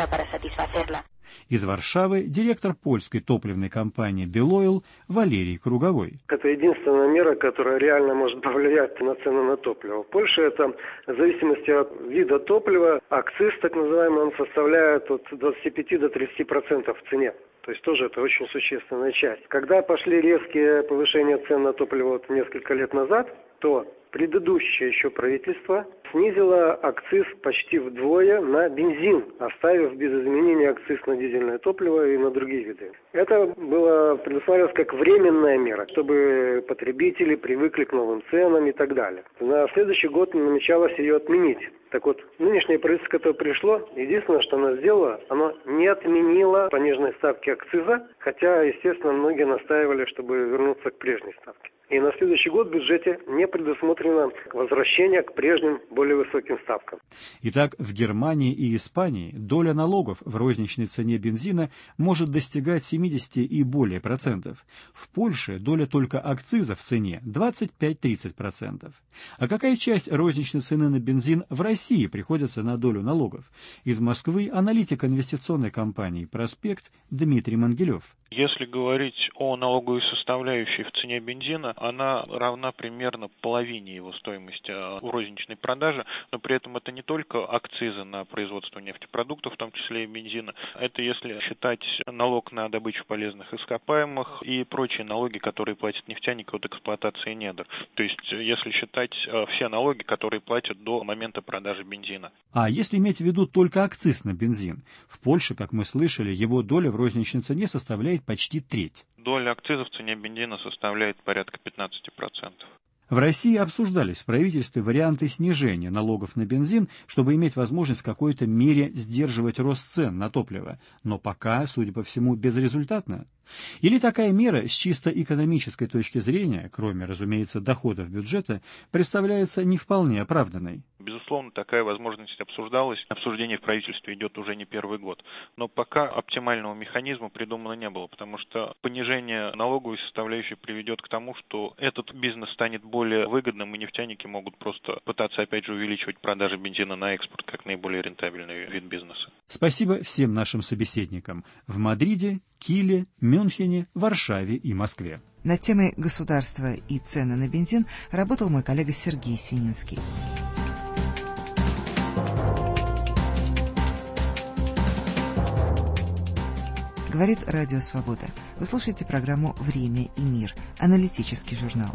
Из Варшавы директор польской топливной компании «Белойл» Валерий Круговой. Это единственная мера, которая реально может повлиять на цены на топливо. В Польше это в зависимости от вида топлива, акциз, так называемый, он составляет от 25 до 30% в цене. То есть тоже это очень существенная часть. Когда пошли резкие повышения цен на топливо несколько лет назад, то предыдущее еще правительство снизило акциз почти вдвое на бензин, оставив без изменения акциз на дизельное топливо и на другие виды. Это было предусматривалось как временная мера, чтобы потребители привыкли к новым ценам и так далее. На следующий год намечалось ее отменить. Так вот, нынешнее правительство, которое пришло, единственное, что оно сделало, оно не отменило пониженные ставки акциза, хотя, естественно, многие настаивали, чтобы вернуться к прежней ставке. И на следующий год в бюджете не предусмотрено возвращение к прежним, более высоким ставкам. Итак, в Германии и Испании доля налогов в розничной цене бензина может достигать 70 и более процентов. В Польше доля только акциза в цене 25-30%. А какая часть розничной цены на бензин в России приходится на долю налогов? Из Москвы аналитик инвестиционной компании «Проспект» Дмитрий Мангелев. Если говорить о налоговой составляющей в цене бензина, она равна примерно половине его стоимости у розничной продажи, но при этом это не только акцизы на производство нефтепродуктов, в том числе и бензина, это если считать налог на добычу полезных ископаемых и прочие налоги, которые платят нефтяники от эксплуатации недр. То есть если считать все налоги, которые платят до момента продажи бензина. А если иметь в виду только акциз на бензин? В Польше, как мы слышали, его доля в розничной цене составляет почти треть. Доля акциза в цене бензина составляет порядка 15%. В России обсуждались в правительстве варианты снижения налогов на бензин, чтобы иметь возможность в какой-то мере сдерживать рост цен на топливо, но пока, судя по всему, безрезультатно. Или такая мера с чисто экономической точки зрения, кроме, разумеется, доходов бюджета, представляется не вполне оправданной? Безусловно, такая возможность обсуждалась. Обсуждение в правительстве идет уже не первый год. Но пока оптимального механизма придумано не было, потому что понижение налоговой составляющей приведет к тому, что этот бизнес станет более выгодным, и нефтяники могут просто пытаться, опять же, увеличивать продажи бензина на экспорт как наиболее рентабельный вид бизнеса. Спасибо всем нашим собеседникам в Мадриде, Киле, Мюнхене, Варшаве и Москве. Над темой государства и цены на бензин работал мой коллега Сергей Сининский. Говорит Радио Свобода. Вы слушаете программу «Время и мир», аналитический журнал.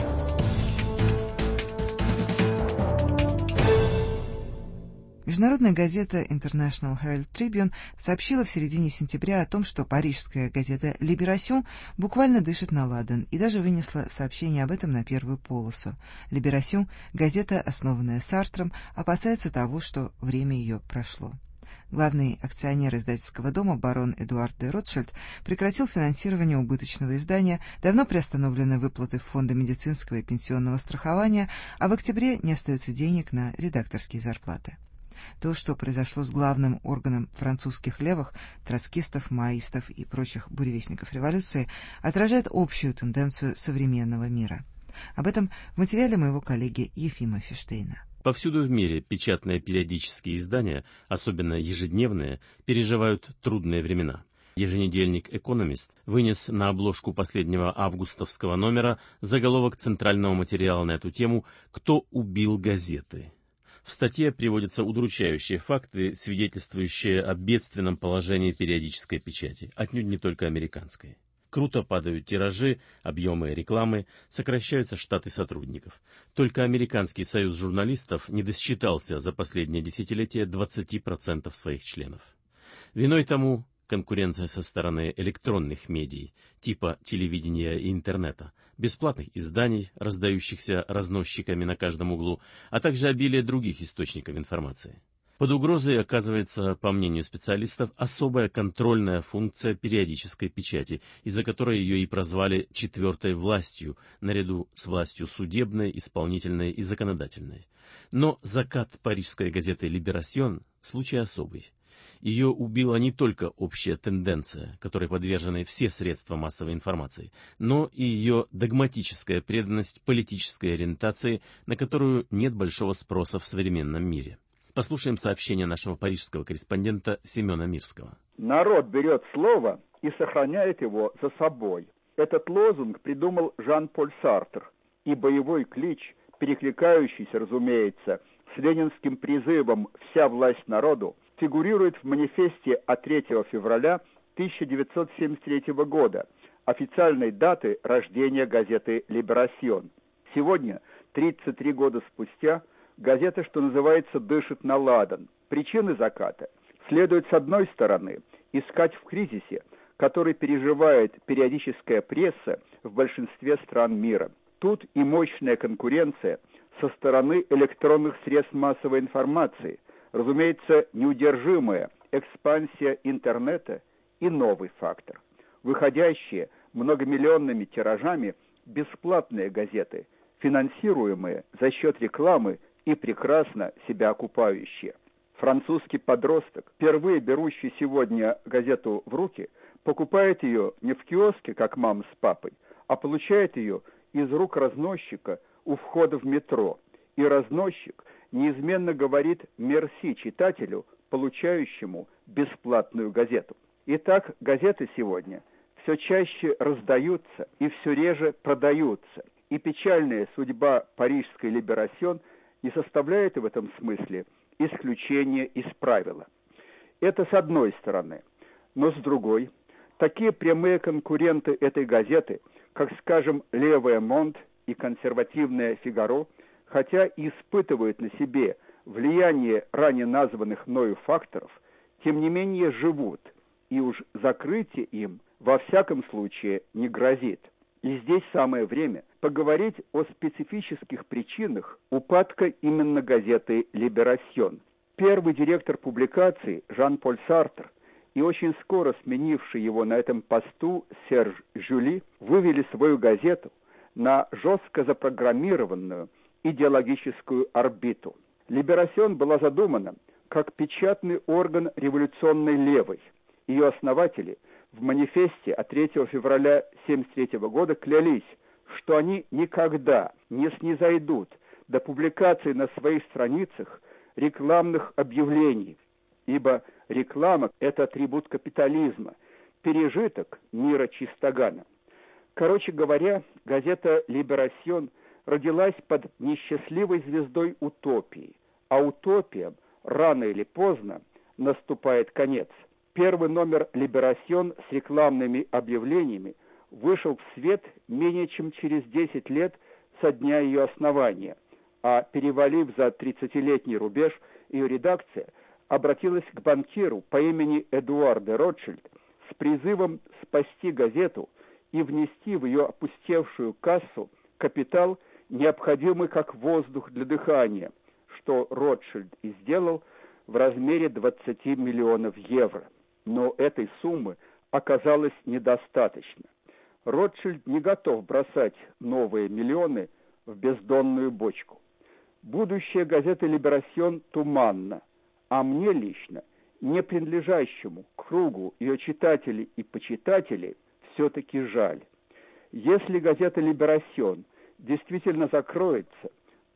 Международная газета International Herald Tribune сообщила в середине сентября о том, что парижская газета «Либерасьон» буквально дышит на ладан, и даже вынесла сообщение об этом на первую полосу. «Либерасьон», газета, основанная Сартром, опасается того, что время ее прошло. Главный акционер издательского дома, барон Эдуард де Ротшильд, прекратил финансирование убыточного издания, давно приостановлены выплаты в фонды медицинского и пенсионного страхования, а в октябре не остается денег на редакторские зарплаты. То, что произошло с главным органом французских левых, троцкистов, маоистов и прочих буревестников революции, отражает общую тенденцию современного мира. Об этом в материале моего коллеги Ефима Фиштейна. Повсюду в мире печатные периодические издания, особенно ежедневные, переживают трудные времена. Еженедельник «Экономист» вынес на обложку последнего августовского номера заголовок центрального материала на эту тему «Кто убил газеты?». В статье приводятся удручающие факты, свидетельствующие о бедственном положении периодической печати, отнюдь не только американской. Круто падают тиражи, объемы рекламы, сокращаются штаты сотрудников. Только Американский союз журналистов не досчитался за последнее десятилетие 20% своих членов. Виной тому конкуренция со стороны электронных медий, типа телевидения и интернета, бесплатных изданий, раздающихся разносчиками на каждом углу, а также обилие других источников информации. Под угрозой оказывается, по мнению специалистов, особая контрольная функция периодической печати, из-за которой ее и прозвали «четвертой властью», наряду с властью судебной, исполнительной и законодательной. Но закат парижской газеты «Либерасьон» – случай особый. Ее убила не только общая тенденция, которой подвержены все средства массовой информации, но и ее догматическая преданность политической ориентации, на которую нет большого спроса в современном мире. Послушаем сообщение нашего парижского корреспондента Семена Мирского. Народ берет слово и сохраняет его за собой. Этот лозунг придумал Жан-Поль Сартр, и боевой клич, перекликающийся, разумеется, с ленинским призывом «Вся власть народу», фигурирует в манифесте от 3 февраля 1973 года, официальной даты рождения газеты «Либерасьон». Сегодня, 33 года спустя, газета, что называется, дышит на ладан. Причины заката следует, с одной стороны, искать в кризисе, который переживает периодическая пресса в большинстве стран мира. Тут и мощная конкуренция со стороны электронных средств массовой информации, разумеется, неудержимая экспансия интернета и новый фактор. Выходящие многомиллионными тиражами бесплатные газеты, финансируемые за счет рекламы и прекрасно себя окупающие. Французский подросток, впервые берущий сегодня газету в руки, покупает ее не в киоске, как мама с папой, а получает ее из рук разносчика у входа в метро. И разносчик неизменно говорит «мерси» читателю, получающему бесплатную газету. Итак, газеты сегодня все чаще раздаются и все реже продаются. И печальная судьба парижской «Либерасьон» не составляет в этом смысле исключения из правила. Это с одной стороны. Но с другой, такие прямые конкуренты этой газеты, как, скажем, «Левая Монт» и консервативная «Фигаро», хотя и испытывают на себе влияние ранее названных мною факторов, тем не менее живут, и уж закрытие им во всяком случае не грозит. И здесь самое время поговорить о специфических причинах упадка именно газеты «Либерасьон». Первый директор публикации Жан-Поль Сартр и очень скоро сменивший его на этом посту Серж Жюли вывели свою газету на жестко запрограммированную идеологическую орбиту. «Либерасьон» была задумана как печатный орган революционной левой. Ее основатели в манифесте от 3 февраля 1973 года клялись, что они никогда не снизойдут до публикации на своих страницах рекламных объявлений, ибо реклама – это атрибут капитализма, пережиток мира чистогана. Короче говоря, газета «Либерасьон» родилась под несчастливой звездой утопии, а утопиям рано или поздно наступает конец. Первый номер «Либерасьон» с рекламными объявлениями вышел в свет менее чем через 10 лет со дня ее основания, а перевалив за 30-летний рубеж, ее редакция обратилась к банкиру по имени Эдуард де Ротшильд с призывом спасти газету и внести в ее опустевшую кассу капитал, необходимый как воздух для дыхания, что Ротшильд и сделал в размере 20 миллионов евро. Но этой суммы оказалось недостаточно. Ротшильд не готов бросать новые миллионы в бездонную бочку. Будущее газеты «Либерасьон» туманно, а мне лично, не принадлежащему кругу ее читателей и почитателей, все-таки жаль. Если газета «Либерасьон» действительно закроется,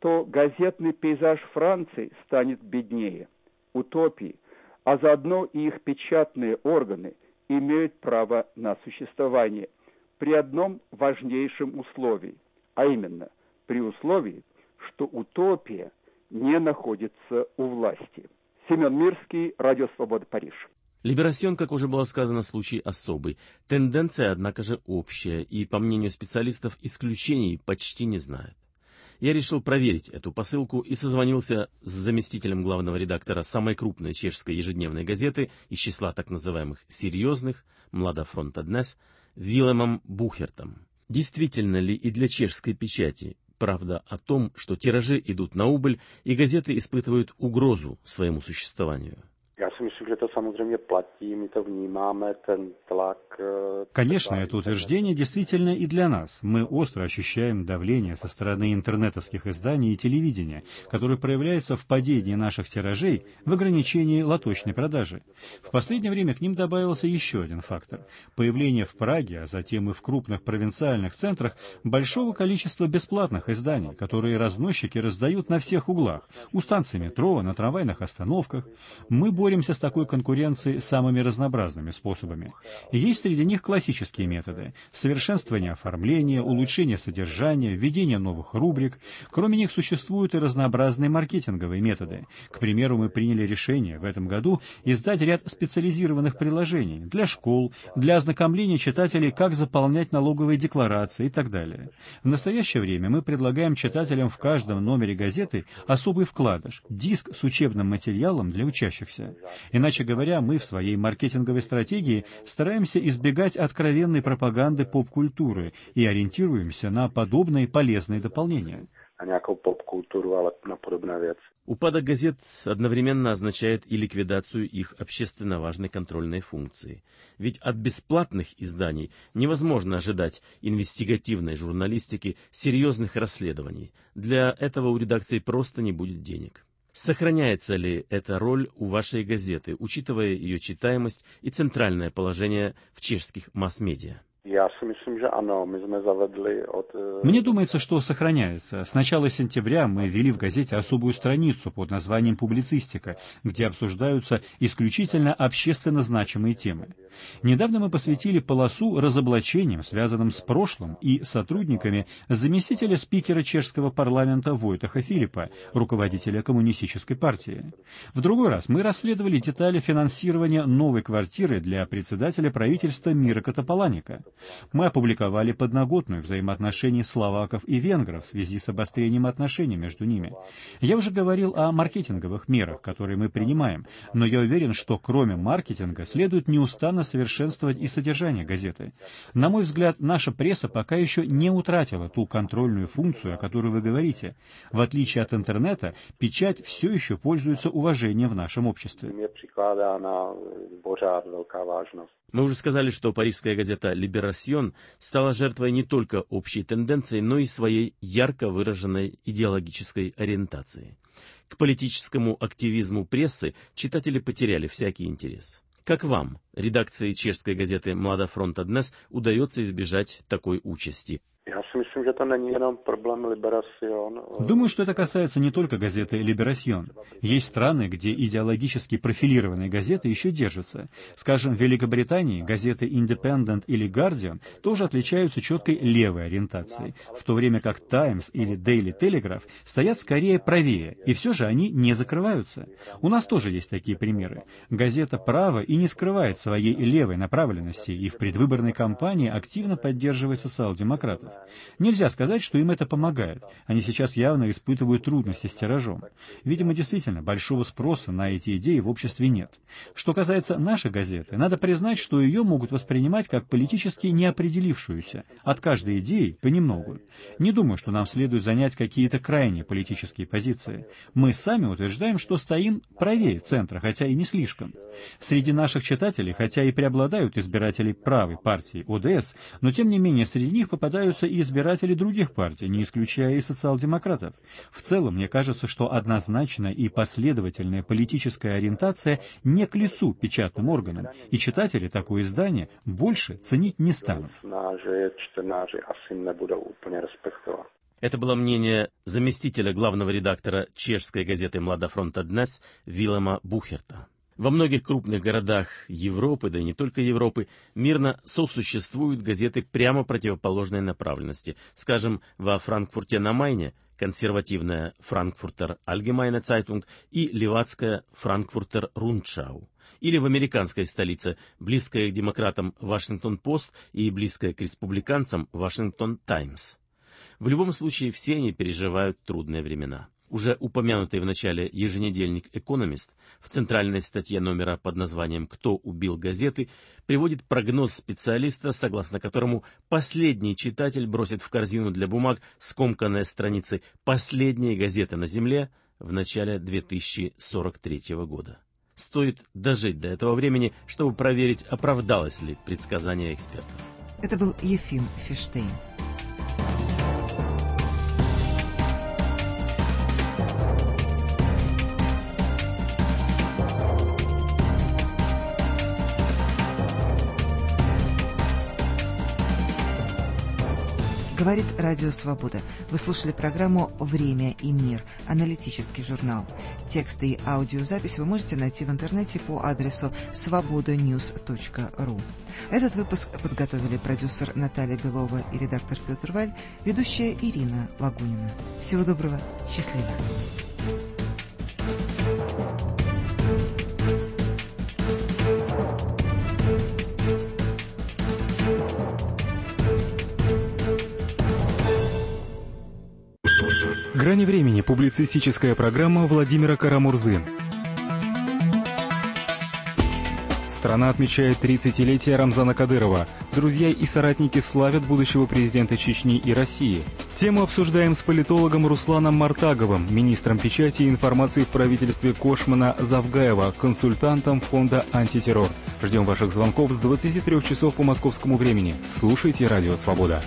то газетный пейзаж Франции станет беднее. Утопии, а заодно и их печатные органы имеют право на существование при одном важнейшем условии, а именно при условии, что утопия не находится у власти. Семен Мирский, Радио Свобода, Париж. Либерасьон, как уже было сказано, случай особый. Тенденция, однако же, общая, и, по мнению специалистов, исключений почти не знает. Я решил проверить эту посылку и созвонился с заместителем главного редактора самой крупной чешской ежедневной газеты из числа так называемых «серьезных» «Млада Фронта Днес» Вилемом Бухертом. Действительно ли и для чешской печати правда о том, что тиражи идут на убыль и газеты испытывают угрозу своему существованию? Já si myslím, že to samozřejmě platí, my to vnímáme, ten tlak. Конечно, это утверждение действительно и для нас. Мы остро ощущаем давление со стороны интернетовских изданий и телевидения, которое проявляется в падении наших тиражей, в ограничении лоточной продажи. В последнее время к ним добавился еще один фактор – появление в Праге, а затем и в крупных провинциальных центрах большого количества бесплатных изданий, которые разносчики раздают на всех углах, у станций метро, на трамвайных остановках. Мы боремся с такой конкуренцией самыми разнообразными способами. Есть среди них классические методы – совершенствование оформления, улучшение содержания, введение новых рубрик. Кроме них существуют и разнообразные маркетинговые методы. К примеру, мы приняли решение в этом году издать ряд специализированных приложений для школ, для ознакомления читателей, как заполнять налоговые декларации и так далее. В настоящее время мы предлагаем читателям в каждом номере газеты особый вкладыш – диск с учебным материалом для учащихся. Иначе говоря, мы в своей маркетинговой стратегии стараемся избегать откровенной пропаганды поп-культуры и ориентируемся на подобные полезные дополнения. Упадок газет одновременно означает и ликвидацию их общественно важной контрольной функции. Ведь от бесплатных изданий невозможно ожидать инвестигативной журналистики, серьезных расследований. Для этого у редакции просто не будет денег. Сохраняется ли эта роль у вашей газеты, учитывая ее читаемость и центральное положение в чешских масс-медиа? Мне думается, что сохраняется. С начала сентября мы ввели в газете особую страницу под названием «Публицистика», где обсуждаются исключительно общественно значимые темы. Недавно мы посвятили полосу разоблачениям, связанным с прошлым, и сотрудниками заместителя спикера чешского парламента Войтаха Филиппа, руководителя коммунистической партии. В другой раз мы расследовали детали финансирования новой квартиры для председателя правительства Мира Тополаника. Мы опубликовали подноготную взаимоотношений словаков и венгров в связи с обострением отношений между ними. Я уже говорил о маркетинговых мерах, которые мы принимаем, но я уверен, что кроме маркетинга следует неустанно совершенствовать и содержание газеты. На мой взгляд, наша пресса пока еще не утратила ту контрольную функцию, о которой вы говорите. В отличие от интернета, печать все еще пользуется уважением в нашем обществе. Мы уже сказали, что парижская газета «Либерасьон» стала жертвой не только общей тенденции, но и своей ярко выраженной идеологической ориентации. К политическому активизму прессы читатели потеряли всякий интерес. Как вам, редакции чешской газеты «Млада Фронта Днес», удается избежать такой участи? Думаю, что это касается не только газеты «Либерасьон». Есть страны, где идеологически профилированные газеты еще держатся. Скажем, в Великобритании газеты «Independent» или «Guardian» тоже отличаются четкой левой ориентацией, в то время как «Times» или «Daily Telegraph» стоят скорее правее, и все же они не закрываются. У нас тоже есть такие примеры. Газета «Право» и не скрывает своей левой направленности, и в предвыборной кампании активно поддерживает социал-демократов. Нельзя сказать, что им это помогает. Они сейчас явно испытывают трудности с тиражом. Видимо, действительно, большого спроса на эти идеи в обществе нет. Что касается нашей газеты, надо признать, что ее могут воспринимать как политически неопределившуюся, от каждой идеи понемногу. Не думаю, что нам следует занять какие-то крайние политические позиции. Мы сами утверждаем, что стоим правее центра, хотя и не слишком. Среди наших читателей, хотя и преобладают избиратели правой партии ОДС, но тем не менее среди них попадаются и избиратели других партий, не исключая и социал-демократов. В целом, мне кажется, что однозначная и последовательная политическая ориентация не к лицу печатным органам, и читатели такое издание больше ценить не станут. Это было мнение заместителя главного редактора чешской газеты «Млада фронта Днес» Вилема Бухерта. Во многих крупных городах Европы, да и не только Европы, мирно сосуществуют газеты прямо противоположной направленности. Скажем, во Франкфурте на Майне консервативная «Франкфуртер Allgemeine Zeitung» и левацкая «Франкфуртер Rundschau». Или в американской столице близкая к демократам «Вашингтон-Пост» и близкая к республиканцам «Вашингтон Таймс». В любом случае, все они переживают трудные времена. Уже упомянутый в начале еженедельник «Экономист» в центральной статье номера под названием «Кто убил газеты» приводит прогноз специалиста, согласно которому последний читатель бросит в корзину для бумаг скомканные страницы последней газеты на Земле в начале 2043 года. Стоит дожить до этого времени, чтобы проверить, оправдалось ли предсказание экспертов. Это был Ефим Фиштейн. Говорит Радио Свобода. Вы слушали программу «Время и мир», аналитический журнал. Тексты и аудиозапись вы можете найти в интернете по адресу svobodanews.ru. Этот выпуск подготовили продюсер Наталья Белова и редактор Петр Валь, ведущая Ирина Лагунина. Всего доброго, счастливо. «Грани времени» — публицистическая программа Владимира Карамурзы. Страна отмечает 30-летие Рамзана Кадырова. Друзья и соратники славят будущего президента Чечни и России. Тему обсуждаем с политологом Русланом Мартаговым, министром печати и информации в правительстве Кошмана Завгаева, консультантом фонда «Антитеррор». Ждем ваших звонков с 23 часов по московскому времени. Слушайте «Радио Свобода».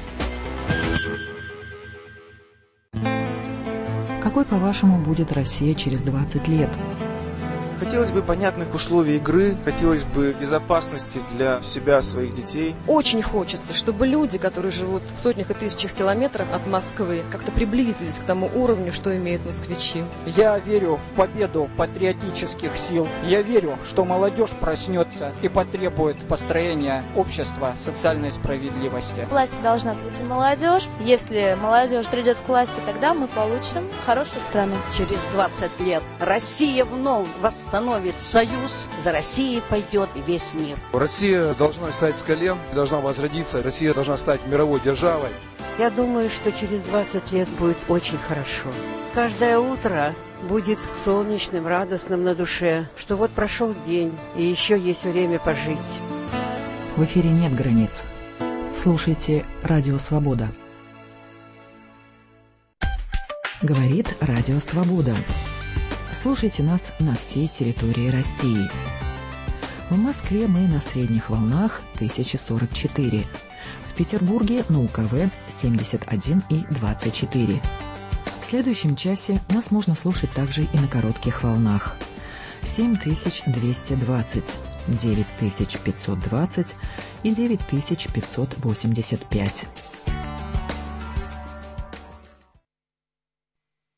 Какой, по-вашему, будет Россия через 20 лет? Хотелось бы понятных условий игры, хотелось бы безопасности для себя, своих детей. Очень хочется, чтобы люди, которые живут в сотнях и тысячах километров от Москвы, как-то приблизились к тому уровню, что имеют москвичи. Я верю в победу патриотических сил. Я верю, что молодежь проснется и потребует построения общества социальной справедливости. Власть должна прийти молодежь. Если молодежь придет к власти, тогда мы получим хорошую страну. Через 20 лет Россия вновь восстановит союз, за Россией пойдет и весь мир. Россия должна встать с колен, должна возродиться, Россия должна стать мировой державой. Я думаю, что через 20 лет будет очень хорошо. Каждое утро будет солнечным, радостным на душе, что вот прошел день, и еще есть время пожить. В эфире нет границ. Слушайте «Радио Свобода». Говорит Радио Свобода. Слушайте нас на всей территории России. В Москве мы на средних волнах 1044. В Петербурге на УКВ 71 и 24. В следующем часе нас можно слушать также и на коротких волнах. 7220, 9520 и 9585.